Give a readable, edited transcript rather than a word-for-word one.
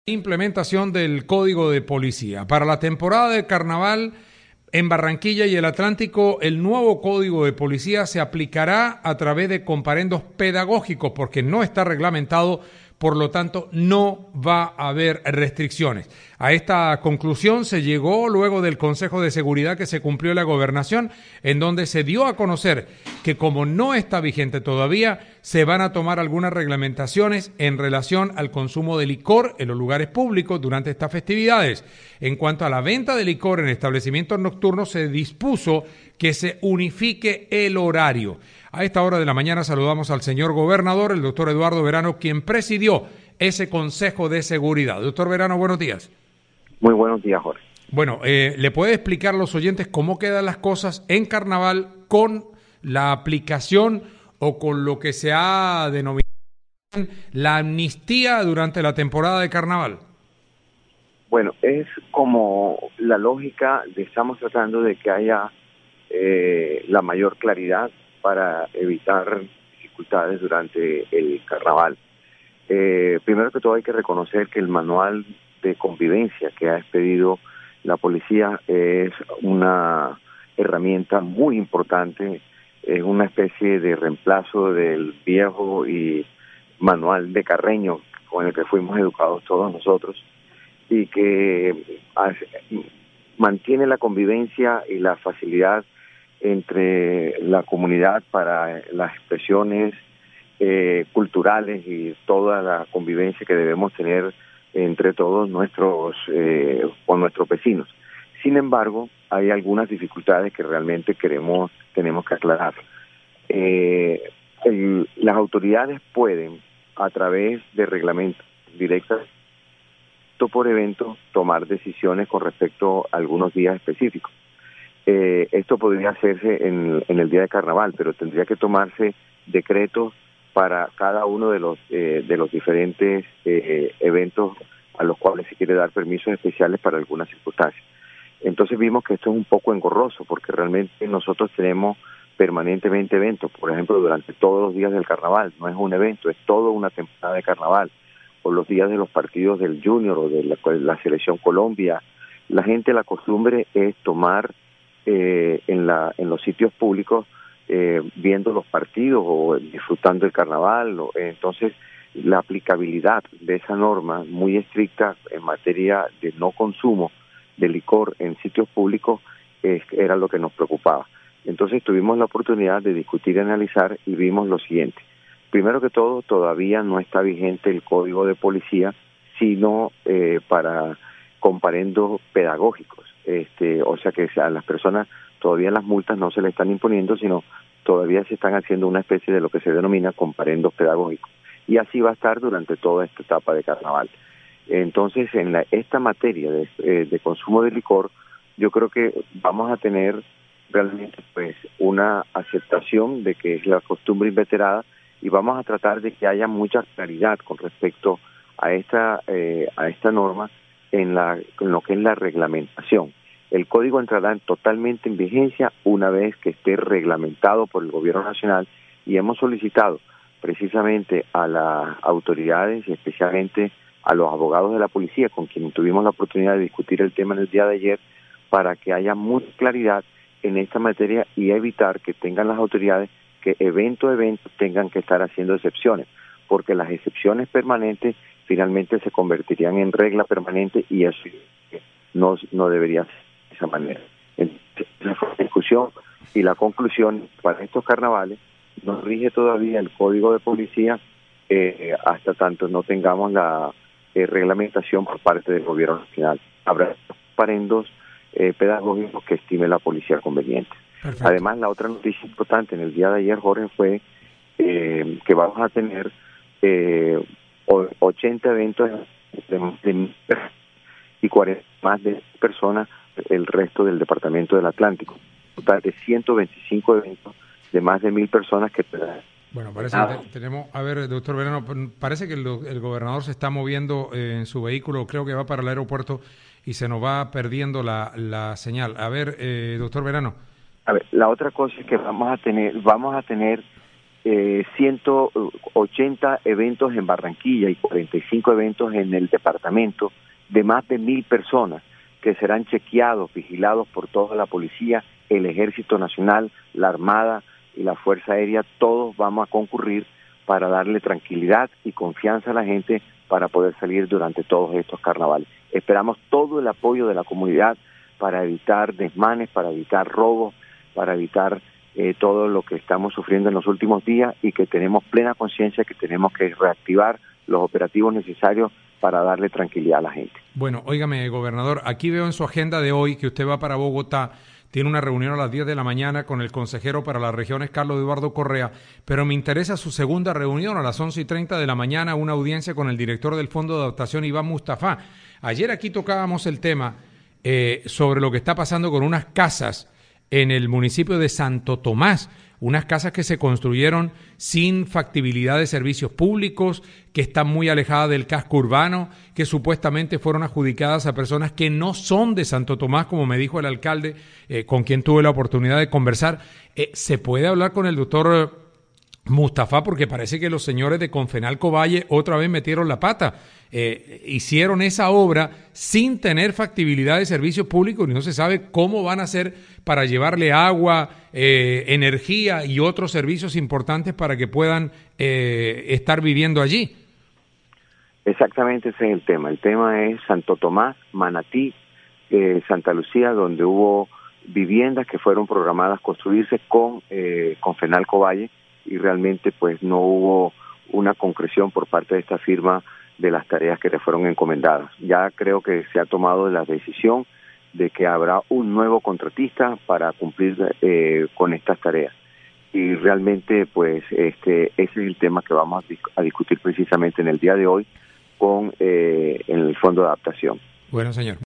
Implementación del Código de Policía. Para la temporada de carnaval en Barranquilla y el Atlántico, el nuevo Código de Policía se aplicará a través de comparendos pedagógicos porque no está reglamentado, por lo tanto no va a haber restricciones. A esta conclusión se llegó luego del Consejo de Seguridad que se cumplió en la Gobernación, en donde se dio a conocer que como no está vigente todavía, se van a tomar algunas reglamentaciones en relación al consumo de licor en los lugares públicos durante estas festividades. En cuanto a la venta de licor en establecimientos nocturnos, se dispuso que se unifique el horario. A esta hora de la mañana saludamos al señor gobernador, el doctor Eduardo Verano, quien presidió ese Consejo de Seguridad. Doctor Verano, buenos días. Muy buenos días, Jorge. Bueno, ¿le puede explicar a los oyentes cómo quedan las cosas en carnaval con la aplicación o con lo que se ha denominado la amnistía durante la temporada de carnaval? Bueno, es como la lógica de estamos tratando de que haya la mayor claridad para evitar dificultades durante el carnaval. Primero que todo hay que reconocer que el manual de convivencia que ha expedido la policía es una herramienta muy importante, es una especie de reemplazo del viejo y manual de Carreño con el que fuimos educados todos nosotros y que mantiene la convivencia y la facilidad entre la comunidad para las expresiones culturales y toda la convivencia que debemos tener entre todos con nuestros vecinos. Sin embargo, hay algunas dificultades que realmente tenemos que aclarar. Las autoridades pueden, a través de reglamentos directos por evento, tomar decisiones con respecto a algunos días específicos. Esto podría hacerse en el día de carnaval, pero tendría que tomarse decretos para cada uno de los diferentes eventos a los cuales se quiere dar permisos especiales para algunas circunstancias. Entonces vimos que esto es un poco engorroso porque realmente nosotros tenemos permanentemente eventos, por ejemplo, durante todos los días del carnaval. No es un evento, es toda una temporada de carnaval, o los días de los partidos del Junior o de la Selección Colombia. La gente, la costumbre es tomar en los sitios públicos viendo los partidos o disfrutando el carnaval. Entonces, la aplicabilidad de esa norma muy estricta en materia de no consumo de licor en sitios públicos era lo que nos preocupaba. Entonces tuvimos la oportunidad de discutir y analizar y vimos lo siguiente. Primero que todo, todavía no está vigente el Código de Policía, sino para comparendos pedagógicos. O sea que a las personas todavía las multas no se le están imponiendo, sino todavía se están haciendo una especie de lo que se denomina comparendos pedagógicos. Y así va a estar durante toda esta etapa de carnaval. Entonces, en esta materia de consumo de licor, yo creo que vamos a tener realmente pues una aceptación de que es la costumbre inveterada y vamos a tratar de que haya mucha claridad con respecto a esta norma en lo que es la reglamentación. El código entrará totalmente en vigencia una vez que esté reglamentado por el Gobierno Nacional y hemos solicitado precisamente a las autoridades y especialmente a los abogados de la policía con quienes tuvimos la oportunidad de discutir el tema en el día de ayer para que haya mucha claridad en esta materia y evitar que tengan las autoridades que evento a evento tengan que estar haciendo excepciones, porque las excepciones permanentes finalmente se convertirían en regla permanente y eso no debería ser de esa manera. Entonces, esa fue la discusión y la conclusión para estos carnavales. Nos rige todavía el Código de Policía hasta tanto no tengamos la reglamentación por parte del Gobierno Nacional. Habrá comparendos pedagógicos que estime la policía conveniente. Perfecto. Además, la otra noticia importante en el día de ayer, Jorge, fue que vamos a tener 80 eventos y 40 más de personas el resto del departamento del Atlántico. Total de 125 eventos de más de 1,000 personas que Bueno, parece que tenemos, a ver, doctor Verano, parece que el gobernador se está moviendo en su vehículo, creo que va para el aeropuerto y se nos va perdiendo la señal. A ver, doctor Verano. A ver, la otra cosa es que vamos a tener 180 eventos en Barranquilla y 45 eventos en el departamento de más de 1.000 personas que serán chequeados, vigilados por toda la policía, el Ejército Nacional, la Armada y la Fuerza Aérea. Todos vamos a concurrir para darle tranquilidad y confianza a la gente para poder salir durante todos estos carnavales. Esperamos todo el apoyo de la comunidad para evitar desmanes, para evitar robos, para evitar todo lo que estamos sufriendo en los últimos días, y que tenemos plena conciencia que tenemos que reactivar los operativos necesarios para darle tranquilidad a la gente. Bueno, óigame, gobernador, aquí veo en su agenda de hoy que usted va para Bogotá, tiene una reunión a las 10 de la mañana con el consejero para las regiones, Carlos Eduardo Correa, pero me interesa su segunda reunión a las 11:30 de la mañana, una audiencia con el director del Fondo de Adaptación, Iván Mustafa. Ayer aquí tocábamos el tema sobre lo que está pasando con unas casas en el municipio de Santo Tomás, unas casas que se construyeron sin factibilidad de servicios públicos, que están muy alejadas del casco urbano, que supuestamente fueron adjudicadas a personas que no son de Santo Tomás, como me dijo el alcalde, con quien tuve la oportunidad de conversar. ¿Se puede hablar con el doctor Mustafa? Porque parece que los señores de Confenalco Valle otra vez metieron la pata. Hicieron esa obra sin tener factibilidad de servicios públicos y no se sabe cómo van a hacer para llevarle agua, energía y otros servicios importantes para que puedan estar viviendo allí. Exactamente, ese es el tema. El tema es Santo Tomás, Manatí, Santa Lucía, donde hubo viviendas que fueron programadas construirse con Confenalco Valle, y realmente pues no hubo una concreción por parte de esta firma de las tareas que le fueron encomendadas. Ya creo que se ha tomado la decisión de que habrá un nuevo contratista para cumplir con estas tareas. Y realmente pues ese es el tema que vamos a discutir precisamente en el día de hoy con en el Fondo de Adaptación. Bueno, señor.